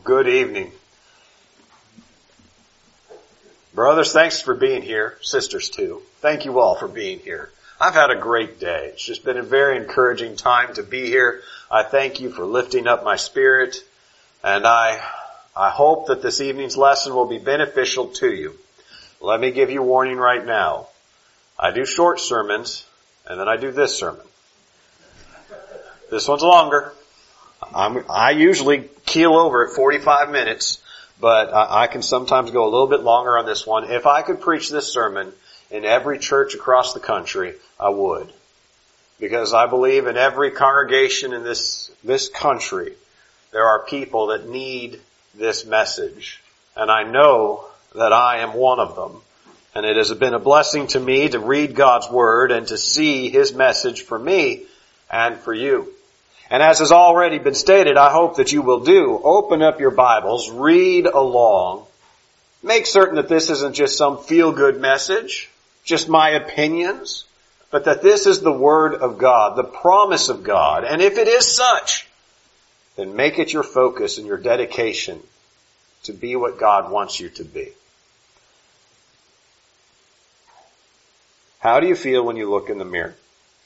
Good evening. Brothers, thanks for being here. Sisters too. Thank you all for being here. I've had a great day. It's just been a very encouraging time to be here. I thank you for lifting up my spirit, and I hope that this evening's lesson will be beneficial to you. Let me give you a warning right now. I do short sermons, and then I do this sermon. This one's longer. I usually keel over at 45 minutes, but I can sometimes go a little bit longer on this one. If I could preach this sermon in every church across the country, I would. Because I believe in every congregation in this country, there are people that need this message. And I know that I am one of them. And it has been a blessing to me to read God's Word and to see His message for me and for you. And as has already been stated, I hope that you will do. Open up your Bibles, read along. Make certain that this isn't just some feel-good message, just my opinions, but that this is the Word of God, the promise of God. And if it is such, then make it your focus and your dedication to be what God wants you to be. How do you feel when you look in the mirror?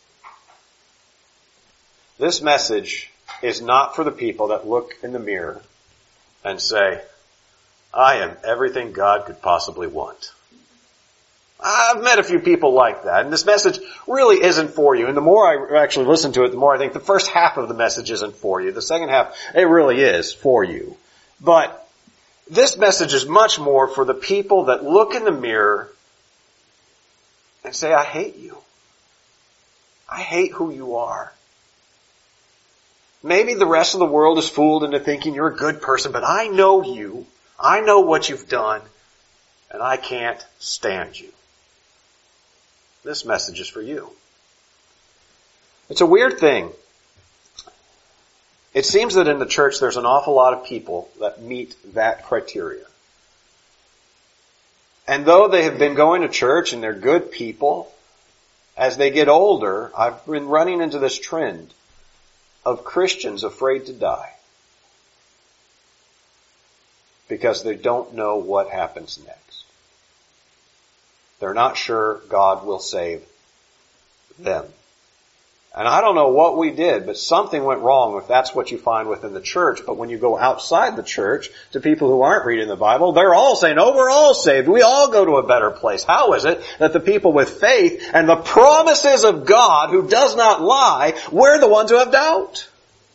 This message is not for the people that look in the mirror and say, I am everything God could possibly want. I've met a few people like that, and this message really isn't for you. And the more I actually listen to it, the more I think the first half of the message isn't for you. The second half, it really is for you. But this message is much more for the people that look in the mirror and say, I hate you. I hate who you are. Maybe the rest of the world is fooled into thinking you're a good person, but I know you. I know what you've done, and I can't stand you. This message is for you. It's a weird thing. It seems that in the church there's an awful lot of people that meet that criteria. And though they have been going to church and they're good people, as they get older, I've been running into this trend of Christians afraid to die because they don't know what happens next. They're not sure God will save them. And I don't know what we did, but something went wrong if that's what you find within the church. But when you go outside the church to people who aren't reading the Bible, they're all saying, oh, we're all saved. We all go to a better place. How is it that the people with faith and the promises of God who does not lie, we're the ones who have doubt?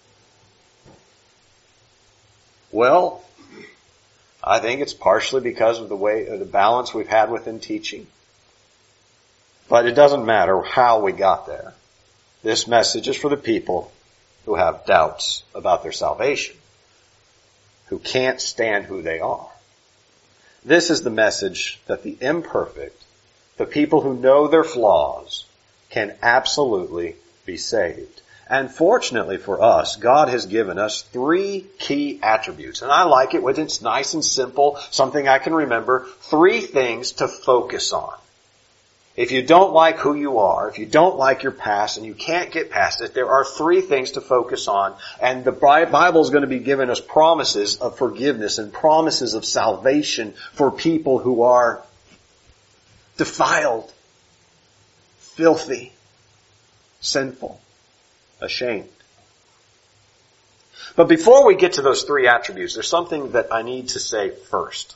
Well, I think it's partially because of the balance we've had within teaching. But it doesn't matter how we got there. This message is for the people who have doubts about their salvation, who can't stand who they are. This is the message that the imperfect, the people who know their flaws, can absolutely be saved. And fortunately for us, God has given us 3 key attributes. And I like it when it's nice and simple, something I can remember. 3 things to focus on. If you don't like who you are, if you don't like your past and you can't get past it, there are 3 things to focus on. And the Bible is going to be giving us promises of forgiveness and promises of salvation for people who are defiled, filthy, sinful, ashamed. But before we get to those 3 attributes, there's something that I need to say first.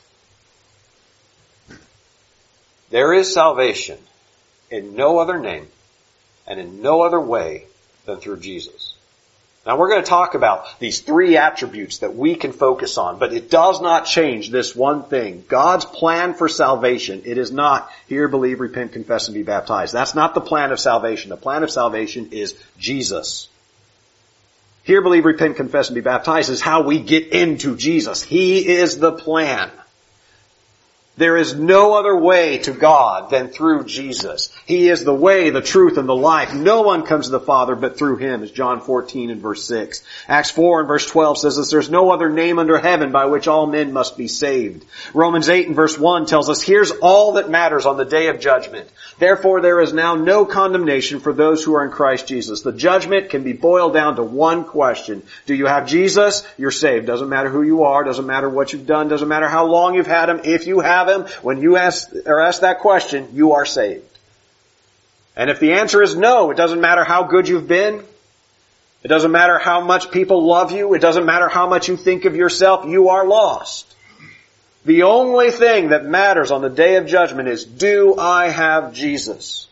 There is salvation in no other name and in no other way than through Jesus. Now we're going to talk about these 3 attributes that we can focus on, but it does not change this one thing. God's plan for salvation, it is not hear, believe, repent, confess, and be baptized. That's not the plan of salvation. The plan of salvation is Jesus. Hear, believe, repent, confess, and be baptized is how we get into Jesus. He is the plan. There is no other way to God than through Jesus. He is the way, the truth, and the life. No one comes to the Father but through Him, as John 14 and verse 6. Acts 4 and verse 12 says this, there's no other name under heaven by which all men must be saved. Romans 8 and verse 1 tells us, here's all that matters on the day of judgment. Therefore there is now no condemnation for those who are in Christ Jesus. The judgment can be boiled down to one question. Do you have Jesus? You're saved. Doesn't matter who you are, doesn't matter what you've done, doesn't matter how long you've had Him. If you have Him, when you ask that question, you are saved. And if the answer is no, it doesn't matter how good you've been. It doesn't matter how much people love you. It doesn't matter how much you think of yourself. You are lost. The only thing that matters on the day of judgment is, do I have Jesus?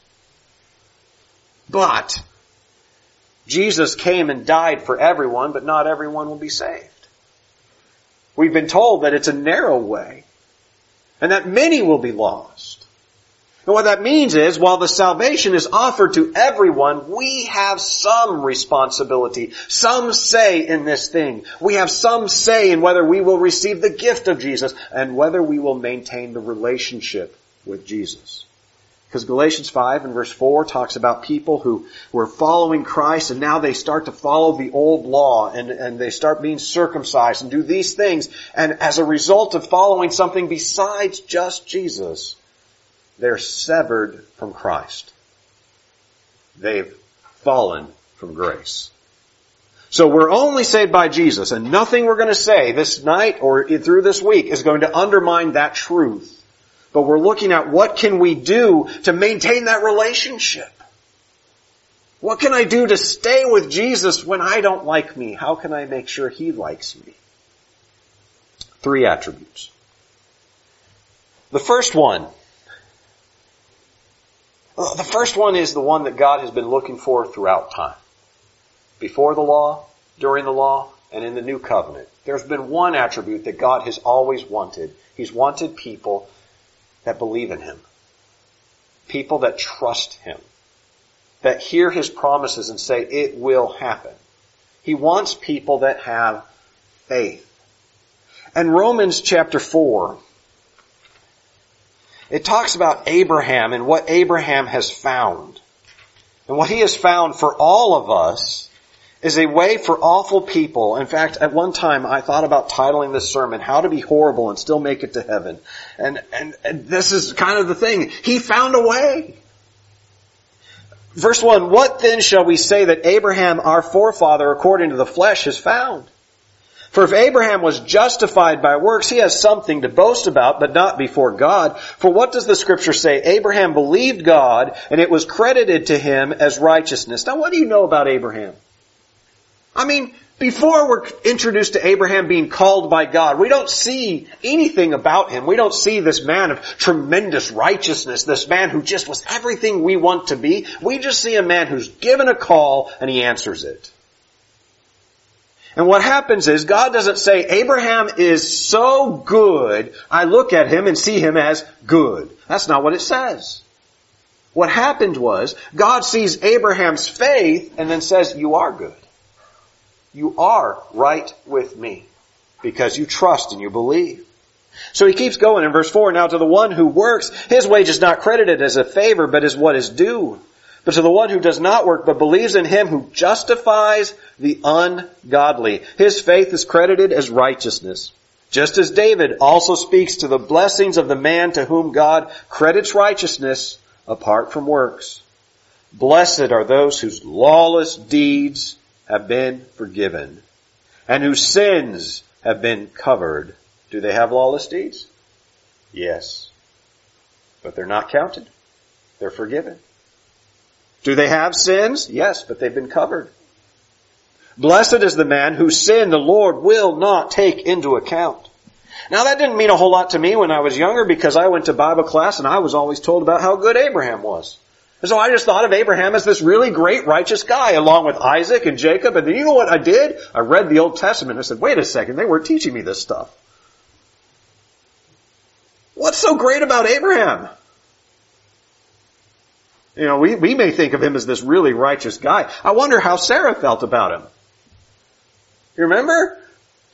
But Jesus came and died for everyone, but not everyone will be saved. We've been told that it's a narrow way and that many will be lost. And what that means is, while the salvation is offered to everyone, we have some responsibility, some say in this thing. We have some say in whether we will receive the gift of Jesus and whether we will maintain the relationship with Jesus. Because Galatians 5 and verse 4 talks about people who were following Christ and now they start to follow the old law and they start being circumcised and do these things. And as a result of following something besides just Jesus, they're severed from Christ. They've fallen from grace. So we're only saved by Jesus, and nothing we're going to say this night or through this week is going to undermine that truth. But we're looking at what can we do to maintain that relationship. What can I do to stay with Jesus when I don't like me? How can I make sure He likes me? 3 attributes. The first one is the one that God has been looking for throughout time. Before the law, during the law, and in the new covenant. There's been one attribute that God has always wanted. He's wanted people that believe in Him. People that trust Him. That hear His promises and say, it will happen. He wants people that have faith. And Romans chapter 4, it talks about Abraham and what Abraham has found. And what he has found for all of us is a way for awful people. In fact, at one time I thought about titling this sermon, How to Be Horrible and Still Make It to Heaven. And this is kind of the thing. He found a way. Verse 1, what then shall we say that Abraham, our forefather, according to the flesh, has found? For if Abraham was justified by works, he has something to boast about, but not before God. For what does the Scripture say? Abraham believed God, and it was credited to him as righteousness. Now, what do you know about Abraham? I mean, before we're introduced to Abraham being called by God, we don't see anything about him. We don't see this man of tremendous righteousness, this man who just was everything we want to be. We just see a man who's given a call, and he answers it. And what happens is, God doesn't say, Abraham is so good, I look at him and see him as good. That's not what it says. What happened was, God sees Abraham's faith and then says, you are good. You are right with me because you trust and you believe. So he keeps going in verse 4, now to the one who works, his wage is not credited as a favor, but as what is due. But to the one who does not work, but believes in Him who justifies the ungodly, his faith is credited as righteousness. Just as David also speaks to the blessings of the man to whom God credits righteousness apart from works. Blessed are those whose lawless deeds have been forgiven, and whose sins have been covered. Do they have lawless deeds? Yes. But they're not counted. They're forgiven. Do they have sins? Yes, but they've been covered. Blessed is the man whose sin the Lord will not take into account. Now that didn't mean a whole lot to me when I was younger because I went to Bible class and I was always told about how good Abraham was. And so I just thought of Abraham as this really great righteous guy along with Isaac and Jacob. And then you know what I did? I read the Old Testament and I said, wait a second, they weren't teaching me this stuff. What's so great about Abraham? You know, we may think of him as this really righteous guy. I wonder how Sarah felt about him. You remember?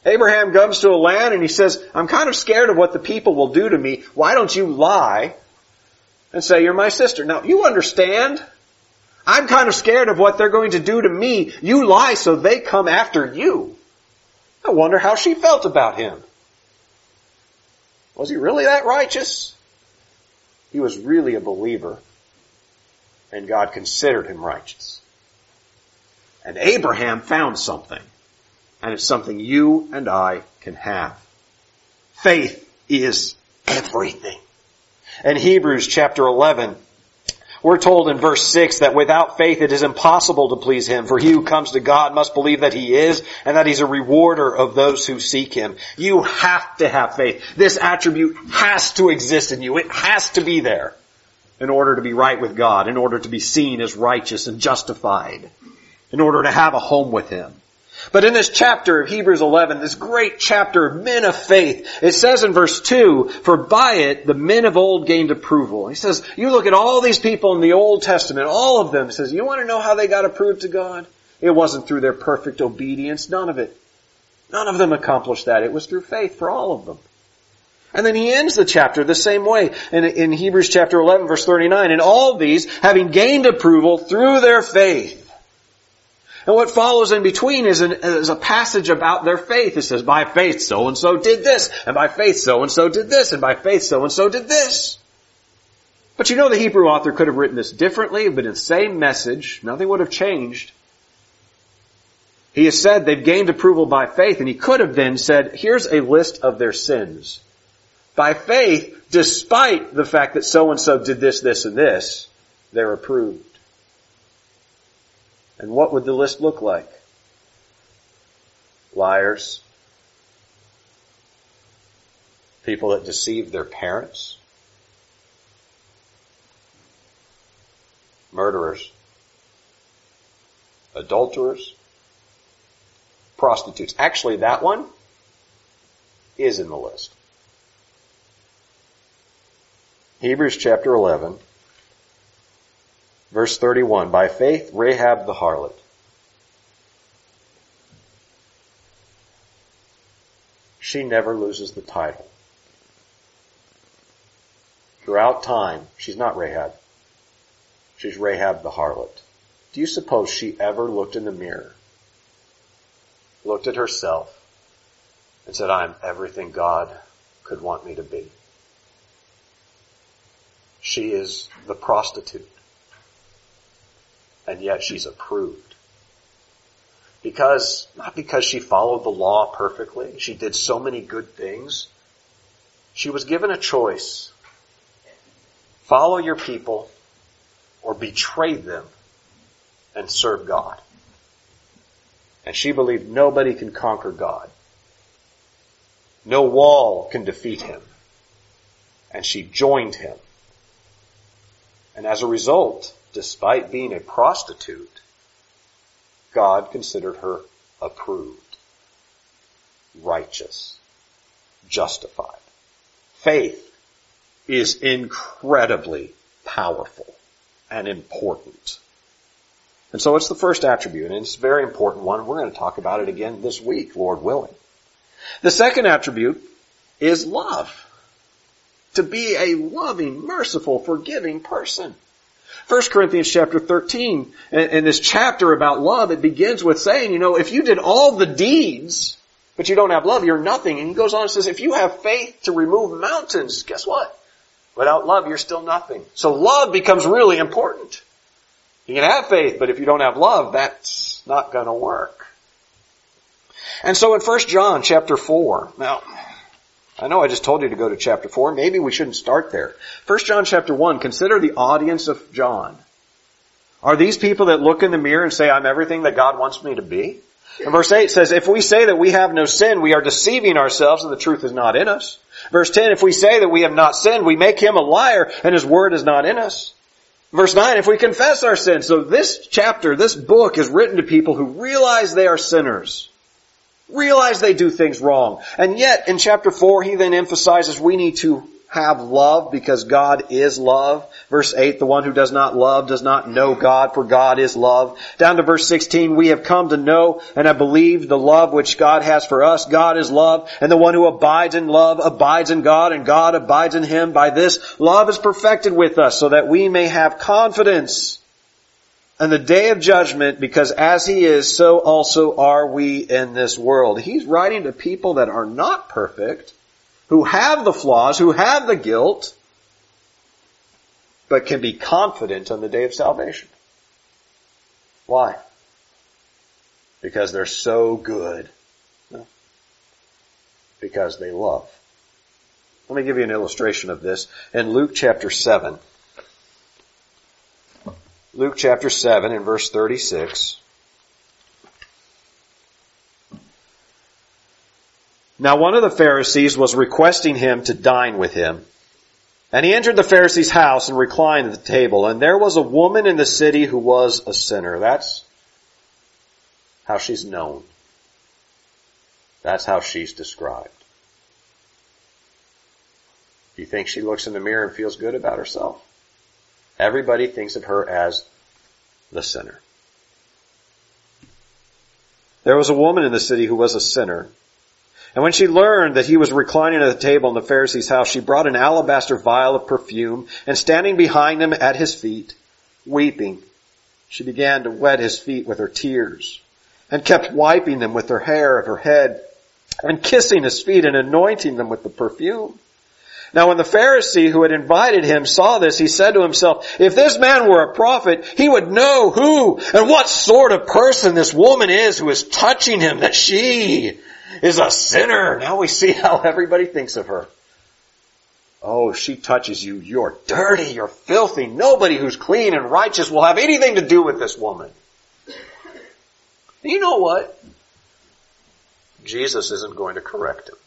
Abraham comes to a land and he says, I'm kind of scared of what the people will do to me. Why don't you lie and say you're my sister? Now, you understand? I'm kind of scared of what they're going to do to me. You lie so they come after you. I wonder how she felt about him. Was he really that righteous? He was really a believer, and God considered him righteous. And Abraham found something, and it's something you and I can have. Faith is everything. In Hebrews chapter 11, we're told in verse 6 that without faith it is impossible to please Him, for he who comes to God must believe that He is, and that He's a rewarder of those who seek Him. You have to have faith. This attribute has to exist in you. It has to be there in order to be right with God, in order to be seen as righteous and justified, in order to have a home with Him. But in this chapter of Hebrews 11, this great chapter of men of faith, it says in verse 2, for by it the men of old gained approval. He says, you look at all these people in the Old Testament, all of them, he says, you want to know how they got approved to God? It wasn't through their perfect obedience, none of it. None of them accomplished that. It was through faith for all of them. And then he ends the chapter the same way in Hebrews chapter 11 verse 39. And all these, having gained approval through their faith. And what follows in between is a passage about their faith. It says, by faith so-and-so did this, and by faith so-and-so did this, and by faith so-and-so did this. But you know the Hebrew author could have written this differently, but in the same message, nothing would have changed. He has said they've gained approval by faith, and he could have then said, here's a list of their sins. By faith, despite the fact that so-and-so did this, this, and this, they're approved. And what would the list look like? Liars. People that deceived their parents. Murderers. Adulterers. Prostitutes. Actually, that one is in the list. Hebrews chapter 11. Verse 31, by faith, Rahab the harlot. She never loses the title. Throughout time, she's not Rahab. She's Rahab the harlot. Do you suppose she ever looked in the mirror, looked at herself, and said, I'm everything God could want me to be? She is the prostitute. And yet she's approved. Not because she followed the law perfectly. She did so many good things. She was given a choice. Follow your people or betray them and serve God. And she believed nobody can conquer God. No wall can defeat Him. And she joined Him. And as a result, despite being a prostitute, God considered her approved, righteous, justified. Faith is incredibly powerful and important. And so it's the first attribute, and it's a very important one. We're going to talk about it again this week, Lord willing. The second attribute is love. To be a loving, merciful, forgiving person. 1 Corinthians chapter 13, in this chapter about love, it begins with saying, if you did all the deeds, but you don't have love, you're nothing. And he goes on and says, if you have faith to remove mountains, guess what? Without love, you're still nothing. So love becomes really important. You can have faith, but if you don't have love, that's not going to work. And so in 1 John chapter 4, now, I know I just told you to go to chapter 4. Maybe we shouldn't start there. 1 John chapter 1, consider the audience of John. Are these people that look in the mirror and say, I'm everything that God wants me to be? And verse 8 says, if we say that we have no sin, we are deceiving ourselves and the truth is not in us. Verse 10, if we say that we have not sinned, we make Him a liar and His word is not in us. Verse 9, if we confess our sins. So this chapter, this book is written to people who realize they are sinners. Realize they do things wrong. And yet, in chapter 4, he then emphasizes we need to have love because God is love. Verse 8, the one who does not love does not know God, for God is love. Down to verse 16, we have come to know and have believed the love which God has for us. God is love, and the one who abides in love abides in God, and God abides in him. By this, love is perfected with us, so that we may have confidence in the day of judgment, because as he is, so also are we in this world. He's writing to people that are not perfect, who have the flaws, who have the guilt, but can be confident on the day of salvation. Why? Because they're so good. No. Because they love. Let me give you an illustration of this. In Luke chapter 7. Luke chapter 7 and verse 36. Now one of the Pharisees was requesting him to dine with him. And he entered the Pharisee's house and reclined at the table. And there was a woman in the city who was a sinner. That's how she's known. That's how she's described. Do you think she looks in the mirror and feels good about herself? Everybody thinks of her as the sinner. There was a woman in the city who was a sinner. And when she learned that he was reclining at the table in the Pharisee's house, she brought an alabaster vial of perfume, and standing behind him at his feet, weeping, she began to wet his feet with her tears, and kept wiping them with her hair of her head, and kissing his feet and anointing them with the perfume. Now when the Pharisee who had invited him saw this, he said to himself, if this man were a prophet, he would know who and what sort of person this woman is who is touching him, that she is a sinner. Now we see how everybody thinks of her. Oh, she touches you. You're dirty. You're filthy. Nobody who's clean and righteous will have anything to do with this woman. You know what? Jesus isn't going to correct him.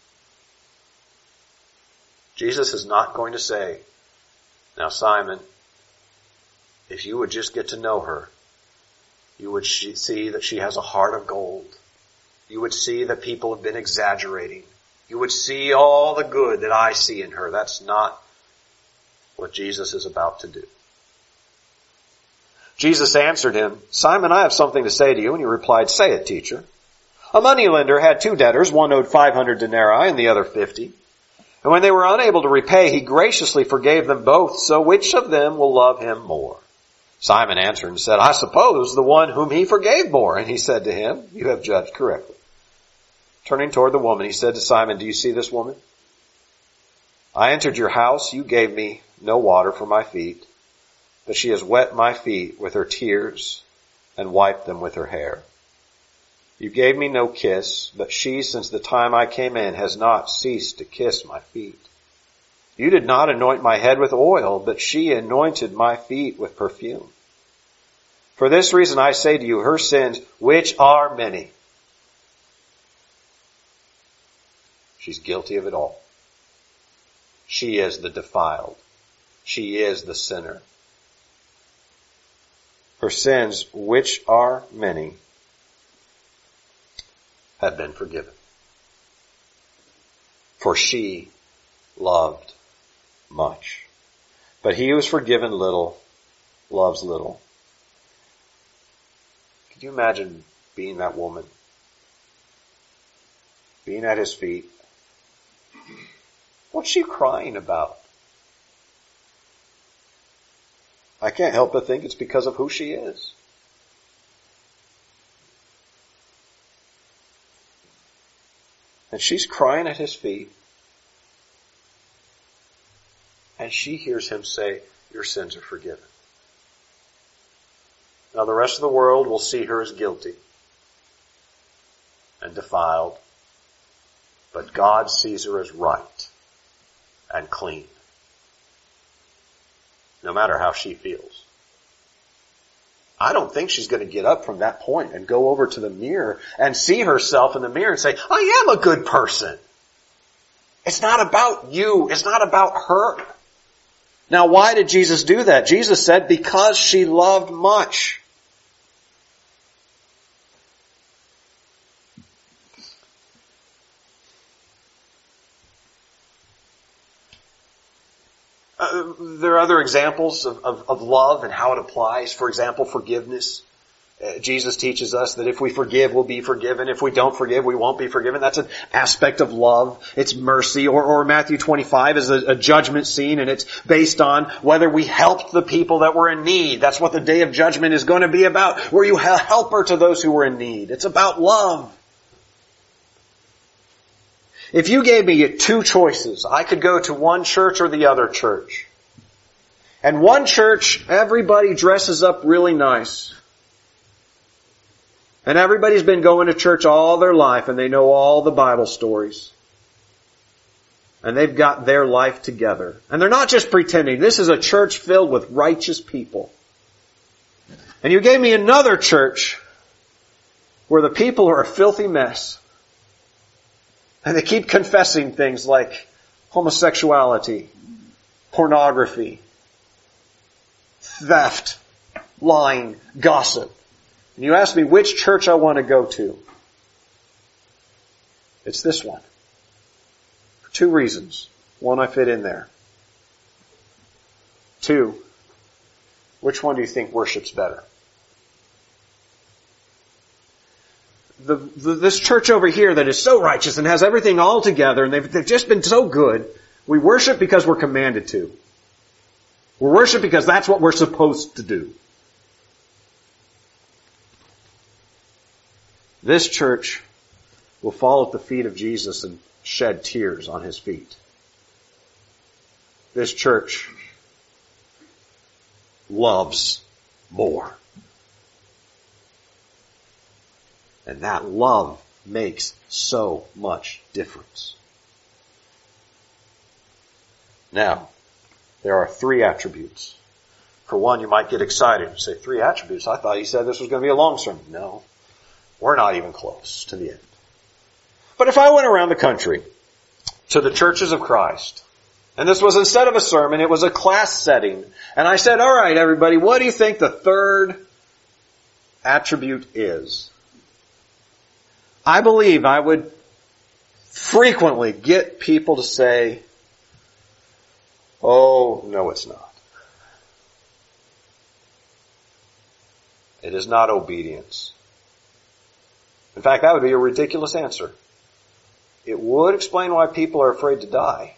Jesus is not going to say, now Simon, if you would just get to know her, you would see that she has a heart of gold. You would see that people have been exaggerating. You would see all the good that I see in her. That's not what Jesus is about to do. Jesus answered him, Simon, I have something to say to you. And he replied, say it, teacher. A moneylender had 2 debtors. One owed 500 denarii and the other 50. And when they were unable to repay, he graciously forgave them both. So which of them will love him more? Simon answered and said, I suppose the one whom he forgave more. And he said to him, you have judged correctly. Turning toward the woman, he said to Simon, do you see this woman? I entered your house. You gave me no water for my feet, but she has wet my feet with her tears and wiped them with her hair. You gave me no kiss, but she, since the time I came in, has not ceased to kiss my feet. You did not anoint my head with oil, but she anointed my feet with perfume. For this reason I say to you, her sins, which are many, she's guilty of it all. She is the defiled. She is the sinner. Her sins, which are many, have been forgiven. For she loved much. But he who is forgiven little loves little. Could you imagine being that woman? Being at his feet? What's she crying about? I can't help but think it's because of who she is. And she's crying at his feet. And she hears him say, your sins are forgiven. Now the rest of the world will see her as guilty and defiled. But God sees her as right and clean. No matter how she feels. I don't think she's going to get up from that point and go over to the mirror and see herself in the mirror and say, I am a good person. It's not about you. It's not about her. Now, why did Jesus do that? Jesus said, because she loved much. there are other examples of love and how it applies. For example, forgiveness. Jesus teaches us that if we forgive, we'll be forgiven. If we don't forgive, we won't be forgiven. That's an aspect of love. It's mercy. Or Matthew 25 is a judgment scene, and it's based on whether we helped the people that were in need. That's what the day of judgment is going to be about. Were you a helper to those who were in need? It's about love. If you gave me two choices, I could go to one church or the other church. And one church, everybody dresses up really nice. And everybody's been going to church all their life and they know all the Bible stories. And they've got their life together. And they're not just pretending. This is a church filled with righteous people. And you gave me another church where the people are a filthy mess. And they keep confessing things like homosexuality, pornography, theft, lying, gossip. And you ask me which church I want to go to. It's this one. For two reasons. One, I fit in there. Two, which one do you think worships better? This church over here that is so righteous and has everything all together and they've just been so good, we worship because we're commanded to. We worship because that's what we're supposed to do. This church will fall at the feet of Jesus and shed tears on His feet. This church loves more. And that love makes so much difference. Now, there are three attributes. For one, you might get excited and say, 3 attributes? I thought you said this was going to be a long sermon. No. We're not even close to the end. But if I went around the country to the churches of Christ, and this was instead of a sermon, it was a class setting, and I said, all right, everybody, what do you think the third attribute is? I believe I would frequently get people to say, oh, no, it's not. It is not obedience. In fact, that would be a ridiculous answer. It would explain why people are afraid to die.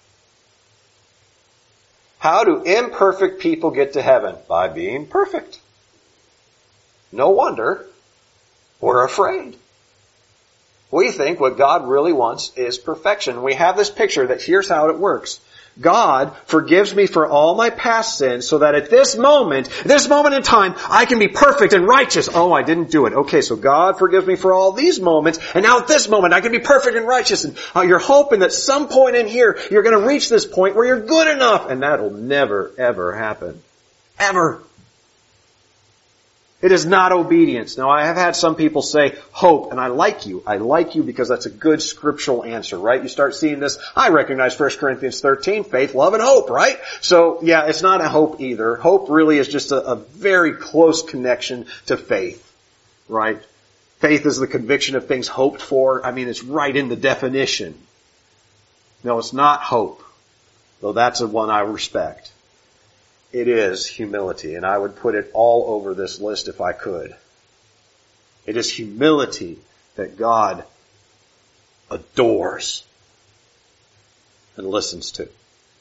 How do imperfect people get to heaven? By being perfect. No wonder we're afraid. We think what God really wants is perfection. We have this picture that here's how it works. God forgives me for all my past sins so that at this moment in time, I can be perfect and righteous. Oh, I didn't do it. Okay, so God forgives me for all these moments, and now at this moment, I can be perfect and righteous. And you're hoping that some point in here, you're going to reach this point where you're good enough. And that'll never, ever happen. Ever. It is not obedience. Now, I have had some people say hope, and I like you. I like you because that's a good scriptural answer, right? You start seeing this. I recognize 1 Corinthians 13, faith, love, and hope, right? So, yeah, it's not a hope either. Hope really is just a very close connection to faith, right? Faith is the conviction of things hoped for. I mean, it's right in the definition. No, it's not hope, though that's the one I respect. It is humility, and I would put it all over this list if I could. It is humility that God adores and listens to.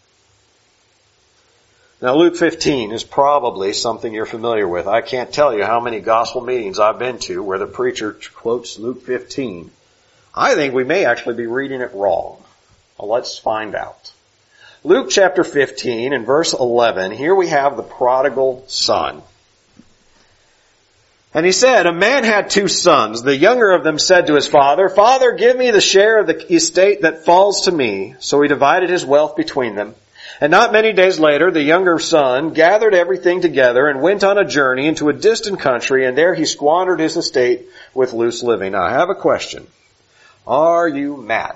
Now, Luke 15 is probably something you're familiar with. I can't tell you how many gospel meetings I've been to where the preacher quotes Luke 15. I think we may actually be reading it wrong. Well, let's find out. Luke chapter 15 and verse 11, here we have the prodigal son. And he said, a man had 2 sons. The younger of them said to his father, Father, give me the share of the estate that falls to me. So he divided his wealth between them. And not many days later, the younger son gathered everything together and went on a journey into a distant country, and there he squandered his estate with loose living. Now, I have a question. Are you mad?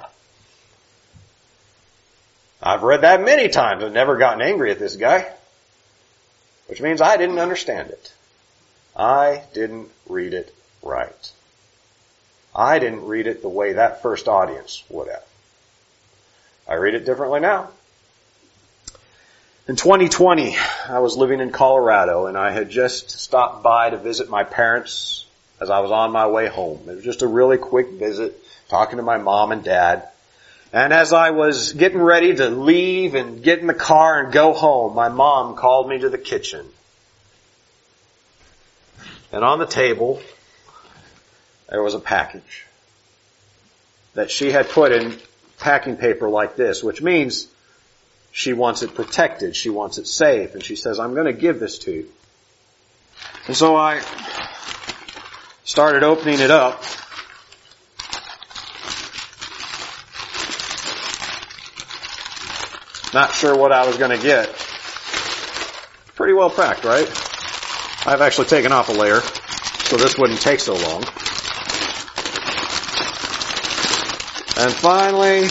I've read that many times and never gotten angry at this guy. Which means I didn't understand it. I didn't read it right. I didn't read it the way that first audience would have. I read it differently now. In 2020, I was living in Colorado, and I had just stopped by to visit my parents as I was on my way home. It was just a really quick visit, talking to my mom and dad. And as I was getting ready to leave and get in the car and go home, my mom called me to the kitchen. And on the table, there was a package that she had put in packing paper like this, which means she wants it protected. She wants it safe. And she says, I'm going to give this to you. And so I started opening it up. Not sure what I was going to get. Pretty well packed, right? I've actually taken off a layer, so this wouldn't take so long. And finally,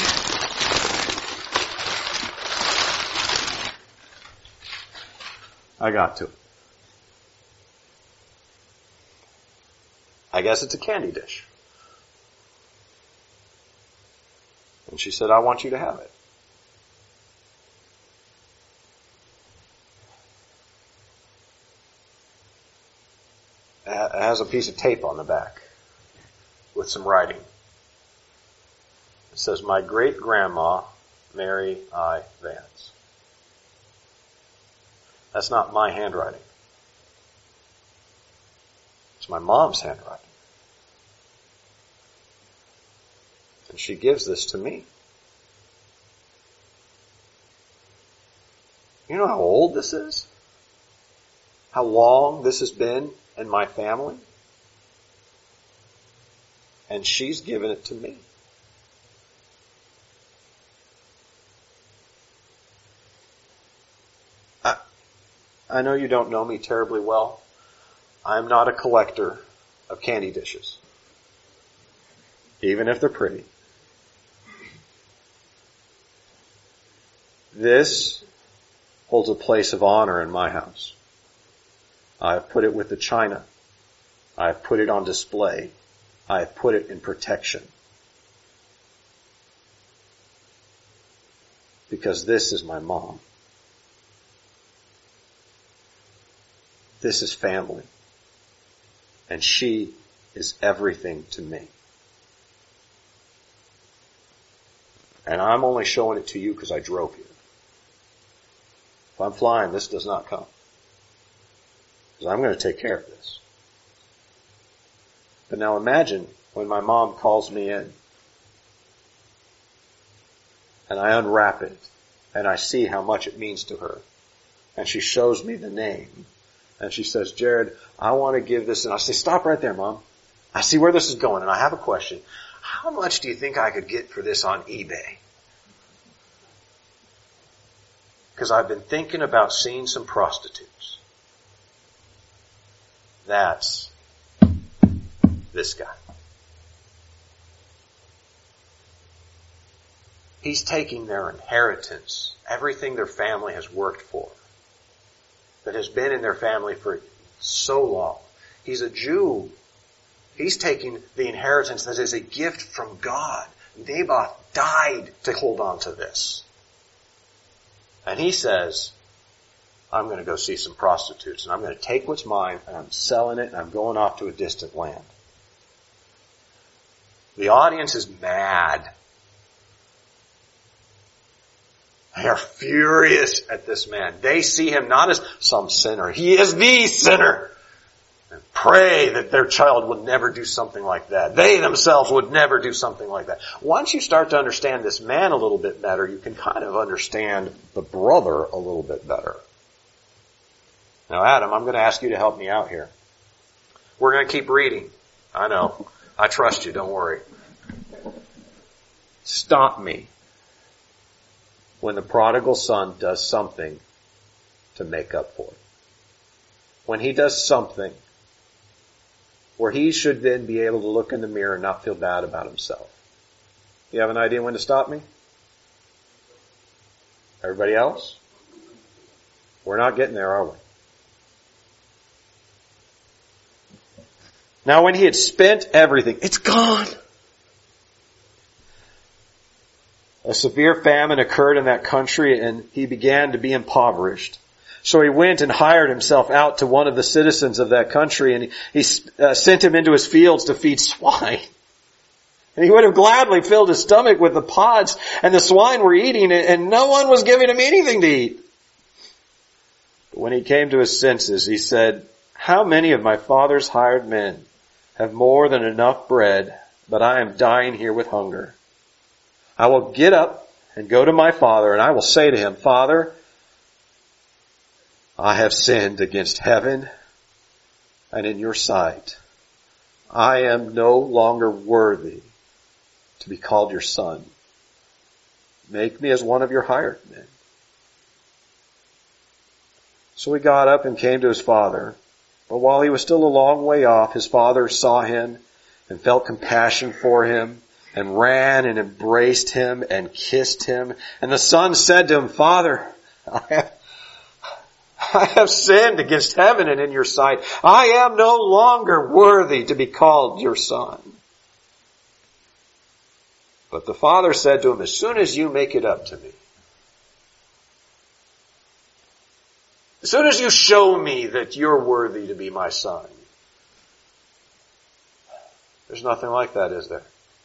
I got to it. I guess it's a candy dish. And she said, I want you to have it. It has a piece of tape on the back with some writing. It says, my great-grandma, Mary I. Vance. That's not my handwriting. It's my mom's handwriting. And she gives this to me. You know how old this is? How long this has been in my family? And she's given it to me. I know you don't know me terribly well. I'm not a collector of candy dishes, even if they're pretty. This holds a place of honor in my house. I have put it with the china. I have put it on display. I have put it in protection. Because this is my mom. This is family. And she is everything to me. And I'm only showing it to you because I drove here. If I'm flying, this does not come. Because I'm going to take care of this. But now imagine when my mom calls me in and I unwrap it and I see how much it means to her. And she shows me the name. And she says, Jared, I want to give this. And I say, stop right there, Mom. I see where this is going, and I have a question. How much do you think I could get for this on eBay? Because I've been thinking about seeing some prostitutes. That's this guy. He's taking their inheritance, everything their family has worked for, that has been in their family for so long. He's a Jew. He's taking the inheritance that is a gift from God. Naboth died to hold on to this. And he says, I'm going to go see some prostitutes, and I'm going to take what's mine, and I'm selling it, and I'm going off to a distant land. The audience is mad. They are furious at this man. They see him not as some sinner. He is the sinner. And pray that their child would never do something like that. They themselves would never do something like that. Once you start to understand this man a little bit better, you can kind of understand the brother a little bit better. Now, Adam, I'm going to ask you to help me out here. We're going to keep reading. I know. I trust you. Don't worry. Stop me when the prodigal son does something to make up for it. When he does something where he should then be able to look in the mirror and not feel bad about himself. You have an idea when to stop me? Everybody else? We're not getting there, are we? Now when he had spent everything, it's gone. A severe famine occurred in that country, and he began to be impoverished. So he went and hired himself out to one of the citizens of that country, and he sent him into his fields to feed swine. And he would have gladly filled his stomach with the pods, and the swine were eating it, and no one was giving him anything to eat. But when he came to his senses, he said, "How many of my father's hired men have more than enough bread, but I am dying here with hunger? I will get up and go to my father, and I will say to him, 'Father, I have sinned against heaven and in your sight. I am no longer worthy to be called your son. Make me as one of your hired men.' So he got up and came to his father. But while he was still a long way off, his father saw him and felt compassion for him and ran and embraced him and kissed him. And the son said to him, 'Father, I have sinned against heaven and in your sight. I am no longer worthy to be called your son.' But the father said to him, 'As soon as you make it up to me, as soon as you show me that you're worthy to be my son.'" There's nothing like that, is there?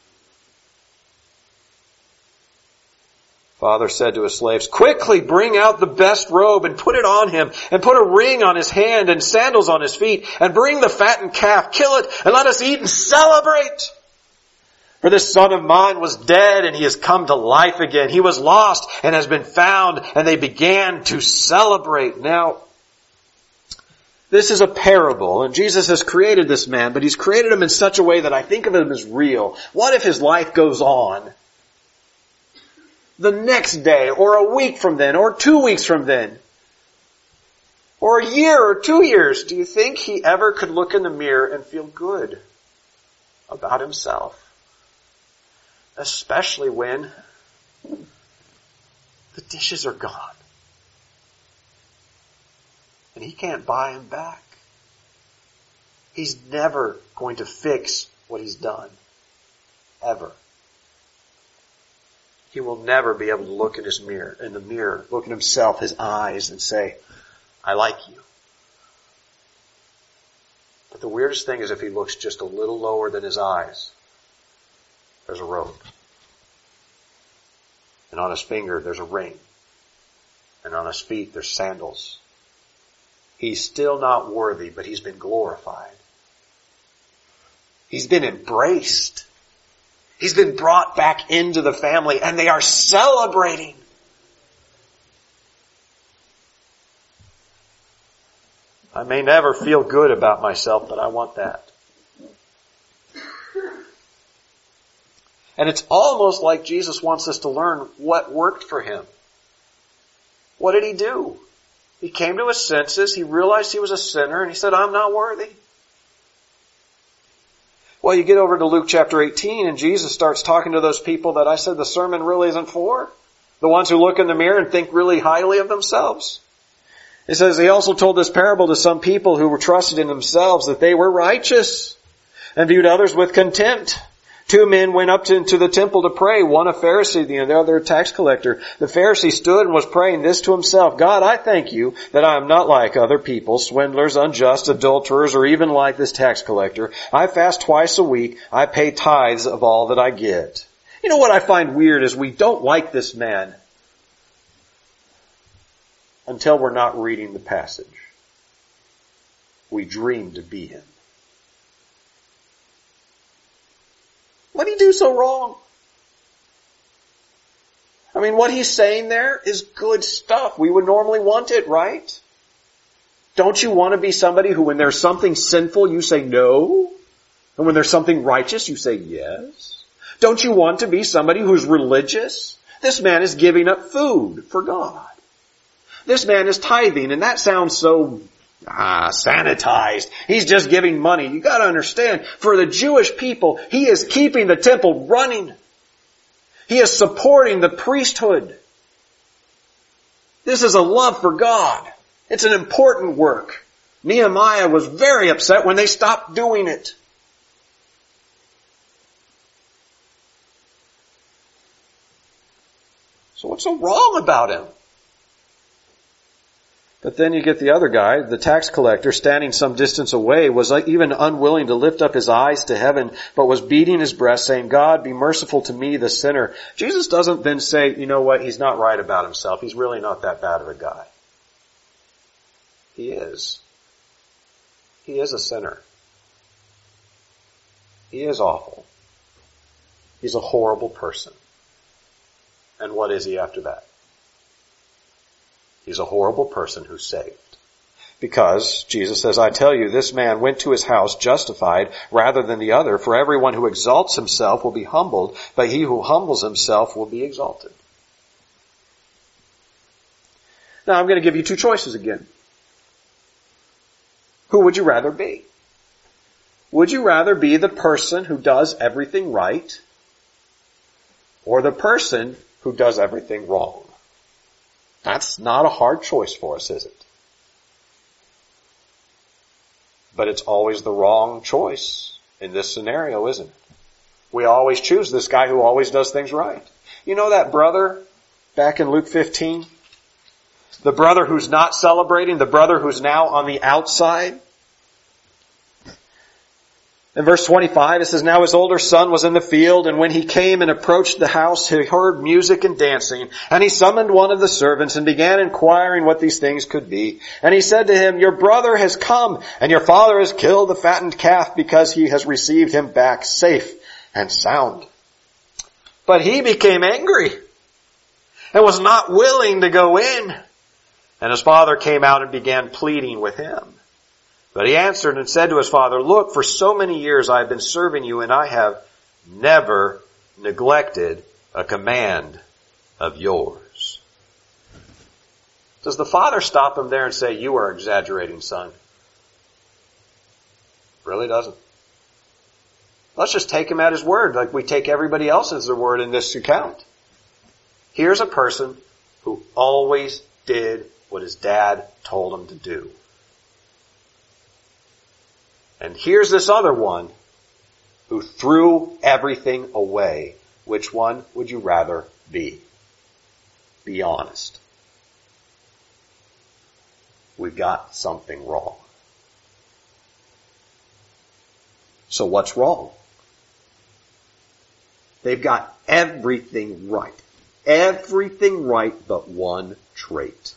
Father said to his slaves, "Quickly bring out the best robe and put it on him, and put a ring on his hand and sandals on his feet, and bring the fattened calf, kill it, and let us eat and celebrate. For this son of mine was dead, and he has come to life again. He was lost and has been found," and they began to celebrate. Now, this is a parable, and Jesus has created this man, but he's created him in such a way that I think of him as real. What if his life goes on the next day, or a week from then, or 2 weeks from then, or a year or 2 years? Do you think he ever could look in the mirror and feel good about himself? Especially when the dishes are gone and he can't buy them back. He's never going to fix what he's done. Ever. He will never be able to look in the mirror, look at himself, his eyes, and say, "I like you." But the weirdest thing is if he looks just a little lower than his eyes, there's a robe. And on his finger, there's a ring. And on his feet, there's sandals. He's still not worthy, but he's been glorified. He's been embraced. He's been brought back into the family, and they are celebrating. I may never feel good about myself, but I want that. And it's almost like Jesus wants us to learn what worked for him. What did he do? He came to his senses, he realized he was a sinner, and he said, "I'm not worthy." Well, you get over to Luke chapter 18, and Jesus starts talking to those people that I said the sermon really isn't for. The ones who look in the mirror and think really highly of themselves. It says he also told this parable to some people who were trusted in themselves that they were righteous and viewed others with contempt. 2 men went up into the temple to pray, one a Pharisee, the other a tax collector. The Pharisee stood and was praying this to himself, "God, I thank you that I am not like other people, swindlers, unjust, adulterers, or even like this tax collector. I fast twice a week. I pay tithes of all that I get." You know what I find weird is we don't like this man until we're not reading the passage. We dream to be him. What did he do so wrong? I mean, what he's saying there is good stuff. We would normally want it, right? Don't you want to be somebody who when there's something sinful, you say no? And when there's something righteous, you say yes? Don't you want to be somebody who's religious? This man is giving up food for God. This man is tithing, and that sounds so sanitized. He's just giving money. You got to understand, for the Jewish people, he is keeping the temple running. He is supporting the priesthood. This is a love for God. It's an important work. Nehemiah was very upset when they stopped doing it. So what's so wrong about him? But then you get the other guy, the tax collector, standing some distance away, was even unwilling to lift up his eyes to heaven, but was beating his breast, saying, God, be merciful to me, the sinner. Jesus doesn't then say, you know what, he's not right about himself. He's really not that bad of a guy. He is. He is a sinner. He is awful. He's a horrible person. And what is he after that? He's a horrible person who's saved. Because, Jesus says, I tell you, this man went to his house justified rather than the other, for everyone who exalts himself will be humbled, but he who humbles himself will be exalted. Now I'm going to give you two choices again. Who would you rather be? Would you rather be the person who does everything right, or the person who does everything wrong? That's not a hard choice for us, is it? But it's always the wrong choice in this scenario, isn't it? We always choose this guy who always does things right. You know that brother back in Luke 15? The brother who's not celebrating, the brother who's now on the outside? In verse 25, it says, Now his older son was in the field, and when he came and approached the house, he heard music and dancing. And he summoned one of the servants and began inquiring what these things could be. And he said to him, Your brother has come, and your father has killed the fattened calf, because he has received him back safe and sound. But he became angry and was not willing to go in. And his father came out and began pleading with him. But he answered and said to his father, Look, for so many years I have been serving you, and I have never neglected a command of yours. Does the father stop him there and say, You are exaggerating, son? Really doesn't. Let's just take him at his word, like we take everybody else as their word in this account. Here's a person who always did what his dad told him to do. And here's this other one who threw everything away. Which one would you rather be? Be honest. We've got something wrong. So what's wrong? They've got everything right. Everything right but one trait.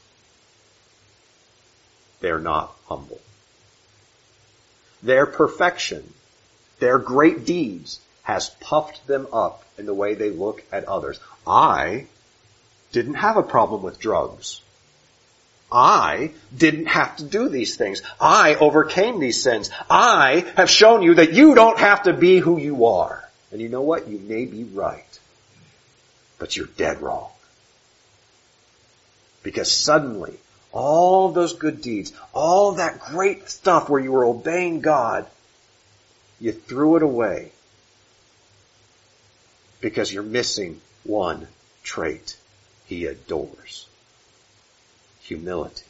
They're not humble. Their perfection, their great deeds, has puffed them up in the way they look at others. I didn't have a problem with drugs. I didn't have to do these things. I overcame these sins. I have shown you that you don't have to be who you are. And you know what? You may be right. But you're dead wrong. Because suddenly, all those good deeds, all that great stuff where you were obeying God, you threw it away because you're missing one trait he adores. Humility.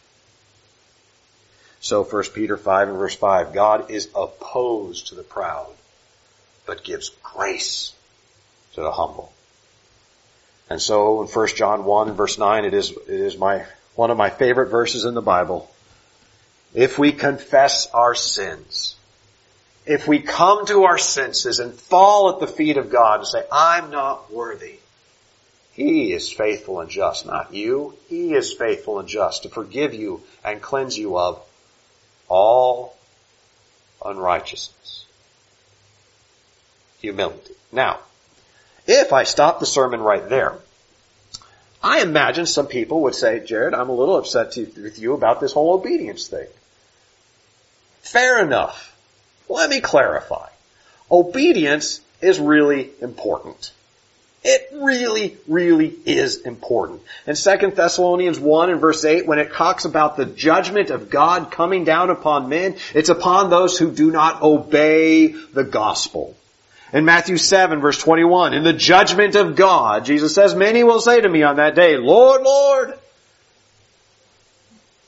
So 1 Peter 5 and verse 5, God is opposed to the proud, but gives grace to the humble. And so in 1 John 1 and verse 9, it is one of my favorite verses in the Bible. If we confess our sins, if we come to our senses and fall at the feet of God and say, I'm not worthy, He is faithful and just, not you. He is faithful and just to forgive you and cleanse you of all unrighteousness. Humility. Now, if I stop the sermon right there, I imagine some people would say, Jared, I'm a little upset with you about this whole obedience thing. Fair enough. Let me clarify. Obedience is really important. It really, really is important. In 2 Thessalonians 1 and verse 8, when it talks about the judgment of God coming down upon men, it's upon those who do not obey the gospel. In Matthew 7 verse 21, in the judgment of God, Jesus says, many will say to me on that day, Lord, Lord.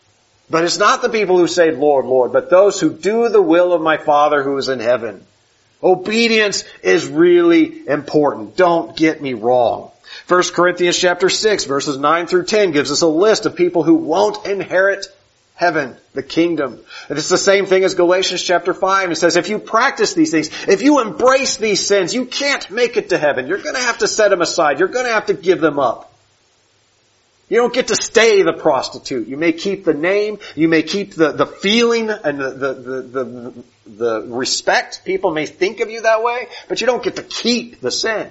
But it's not the people who say, Lord, Lord, but those who do the will of my Father who is in heaven. Obedience is really important. Don't get me wrong. 1 Corinthians chapter 6 verses 9 through 10 gives us a list of people who won't inherit heaven, the kingdom. And it's the same thing as Galatians chapter 5. It says if you practice these things, if you embrace these sins, you can't make it to heaven. You're going to have to set them aside. You're going to have to give them up. You don't get to stay the prostitute. You may keep the name, you may keep the feeling and the respect. People may think of you that way, but you don't get to keep the sin.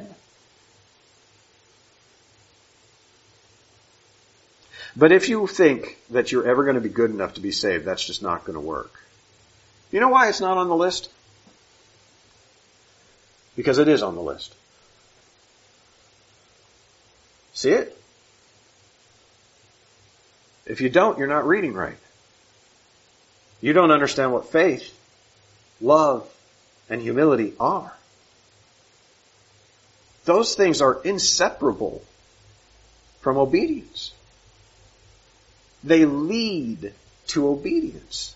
But if you think that you're ever going to be good enough to be saved, that's just not going to work. You know why it's not on the list? Because it is on the list. See it? If you don't, you're not reading right. You don't understand what faith, love, and humility are. Those things are inseparable from obedience. They lead to obedience.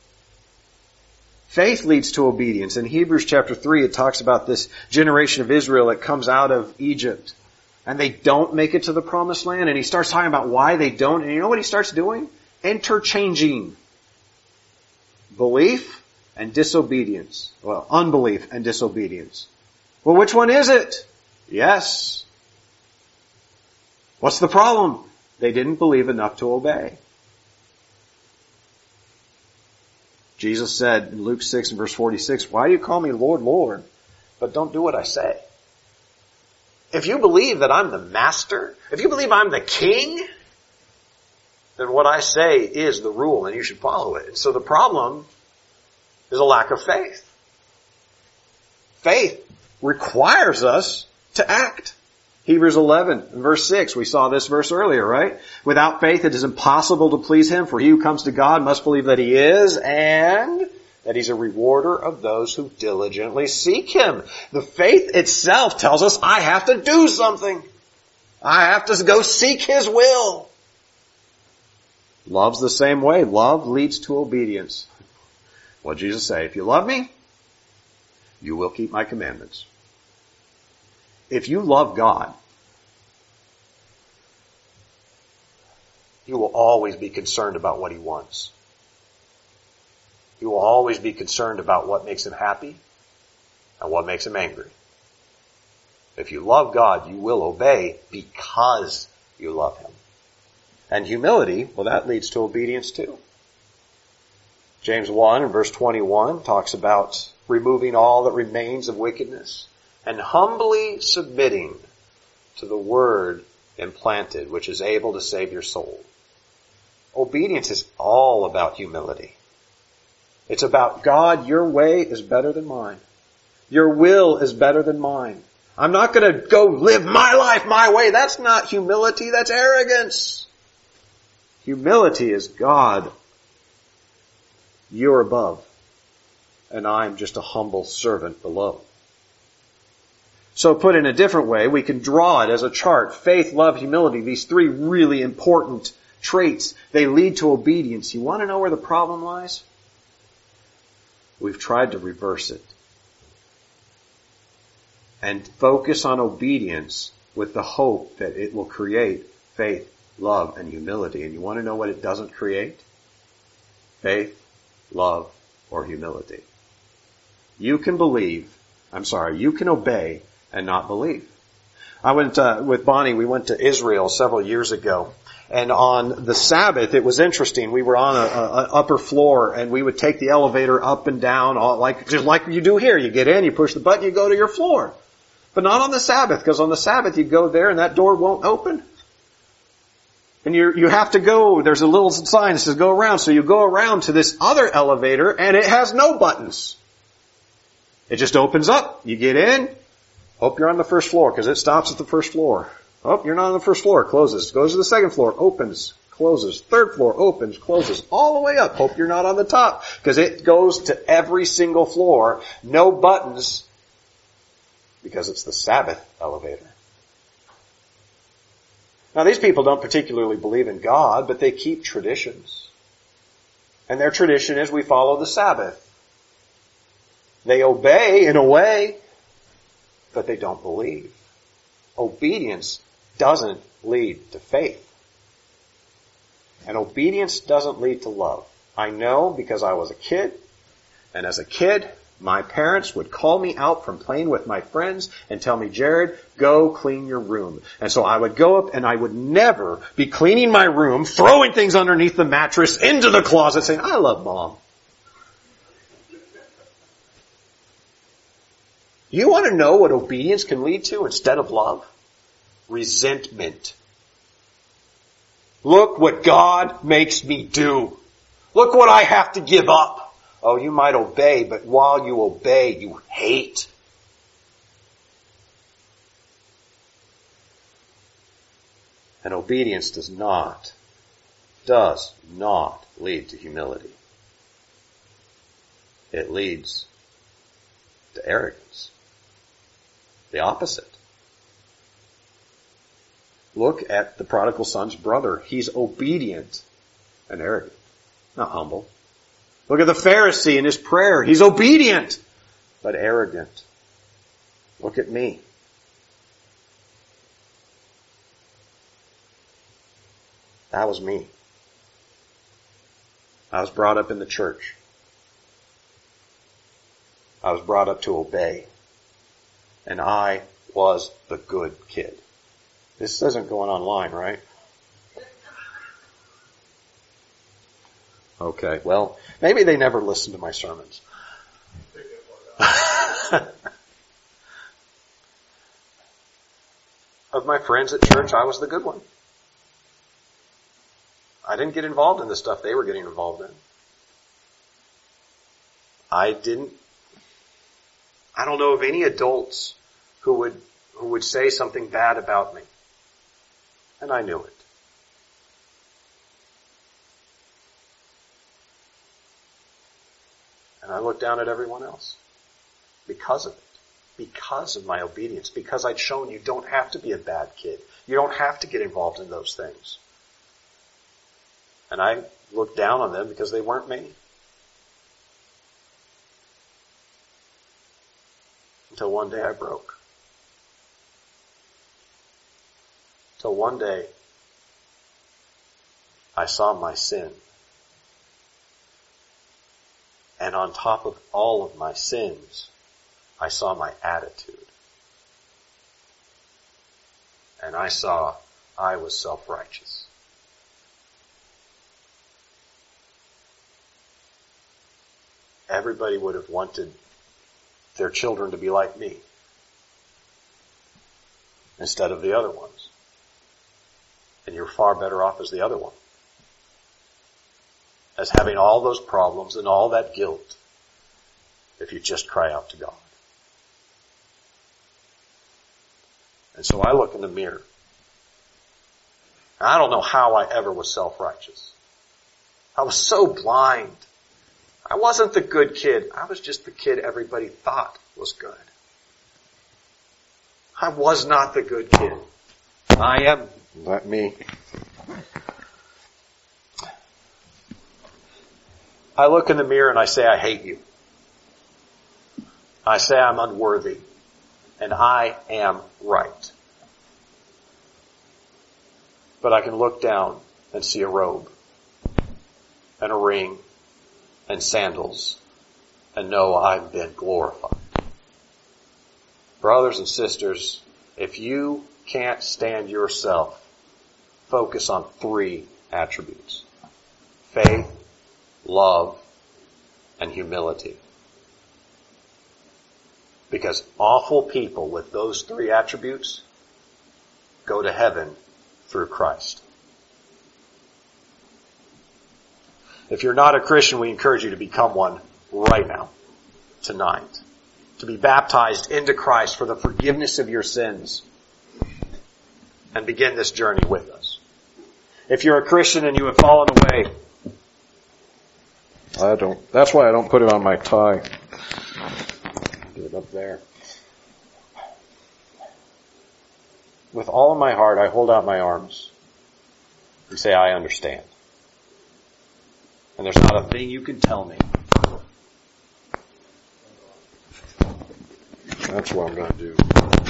Faith leads to obedience. In Hebrews chapter 3, it talks about this generation of Israel that comes out of Egypt. And they don't make it to the promised land. And he starts talking about why they don't. And you know what he starts doing? Interchanging belief and disobedience. Well, unbelief and disobedience. Well, which one is it? Yes. What's the problem? They didn't believe enough to obey. Jesus said in Luke 6 and verse 46, why do you call me Lord, Lord, but don't do what I say? If you believe that I'm the master, if you believe I'm the king, then what I say is the rule and you should follow it. And so the problem is a lack of faith. Faith requires us to act. Hebrews 11 and verse 6, we saw this verse earlier, right? Without faith it is impossible to please Him, for he who comes to God must believe that He is and that He's a rewarder of those who diligently seek Him. The faith itself tells us I have to do something. I have to go seek His will. Love's the same way. Love leads to obedience. What did Jesus say? If you love me, you will keep my commandments. If you love God, you will always be concerned about what He wants. You will always be concerned about what makes Him happy and what makes Him angry. If you love God, you will obey because you love Him. And humility, well, that leads to obedience too. James 1 and verse 21 talks about removing all that remains of wickedness and humbly submitting to the word implanted, which is able to save your soul. Obedience is all about humility. It's about, God, your way is better than mine. Your will is better than mine. I'm not going to go live my life my way. That's not humility, that's arrogance. Humility is, God, you're above, and I'm just a humble servant below. So put in a different way, we can draw it as a chart. Faith, love, humility, these three really important traits. They lead to obedience. You want to know where the problem lies? We've tried to reverse it. And focus on obedience with the hope that it will create faith, love, and humility. And you want to know what it doesn't create? Faith, love, or humility. You can obey and not believe. I went with Bonnie, we went to Israel several years ago. And on the Sabbath, it was interesting. We were on an upper floor, and we would take the elevator up and down, just like you do here. You get in, you push the button, you go to your floor. But not on the Sabbath, because on the Sabbath you go there and that door won't open. And you have to go, there's a little sign that says go around. So you go around to this other elevator, and it has no buttons. It just opens up. You get in. Hope you're on the first floor, because it stops at the first floor. Oh, you're not on the first floor. Closes. Goes to the second floor. Opens. Closes. Third floor. Opens. Closes. All the way up. Hope you're not on the top, because it goes to every single floor. No buttons, because it's the Sabbath elevator. Now, these people don't particularly believe in God, but they keep traditions. And their tradition is we follow the Sabbath. They obey in a way, but they don't believe. Obedience doesn't lead to faith. And obedience doesn't lead to love. I know because I was a kid, and as a kid, my parents would call me out from playing with my friends and tell me, Jared, go clean your room. And so I would go up and I would never be cleaning my room, throwing things underneath the mattress, into the closet, saying, I love Mom. You want to know what obedience can lead to instead of love? Resentment. Look what God makes me do. Look what I have to give up. Oh, you might obey, but while you obey, you hate. And obedience does not lead to humility. It leads to arrogance. The opposite. Look at the prodigal son's brother. He's obedient and arrogant, not humble. Look at the Pharisee in his prayer. He's obedient, but arrogant. Look at me. That was me. I was brought up in the church. I was brought up to obey. And I was the good kid. This isn't going online, right? Okay, well, maybe they never listened to my sermons. Of my friends at church, I was the good one. I didn't get involved in the stuff they were getting involved in. I don't know of any adults who would say something bad about me. And I knew it. And I looked down at everyone else because of it. Because of my obedience. Because I'd shown you don't have to be a bad kid. You don't have to get involved in those things. And I looked down on them because they weren't me. Until one day I broke. Till one day I saw my sin. And on top of all of my sins, I saw my attitude. And I saw I was self-righteous. Everybody would have wanted their children to be like me instead of the other ones. And you're far better off as the other one. As having all those problems and all that guilt if you just cry out to God. And so I look in the mirror. I don't know how I ever was self-righteous. I was so blind. I wasn't the good kid. I was just the kid everybody thought was good. I was not the good kid. I am, not me. I look in the mirror and I say, I hate you. I say I'm unworthy. And I am right. But I can look down and see a robe and a ring and sandals and know I've been glorified. Brothers and sisters, if you can't stand yourself, focus on 3 attributes. Faith, love, and humility. Because awful people with those 3 attributes go to heaven through Christ. If you're not a Christian, we encourage you to become one right now, tonight. To be baptized into Christ for the forgiveness of your sins. And begin this journey with us. If you're a Christian and you have fallen away, that's why I don't put it on my tie. Get it up there. With all of my heart, I hold out my arms and say, I understand. And there's not a thing you can tell me That's what I'm going to do.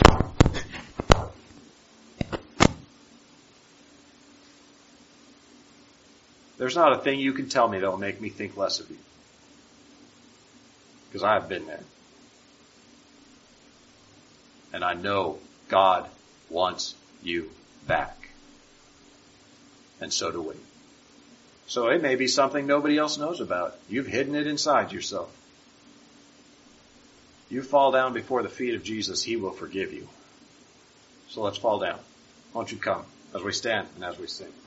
There's not a thing you can tell me that will make me think less of you. Because I have been there. And I know God wants you back. And so do we. So it may be something nobody else knows about. You've hidden it inside yourself. You fall down before the feet of Jesus, He will forgive you. So let's fall down. Won't you come as we stand and as we sing?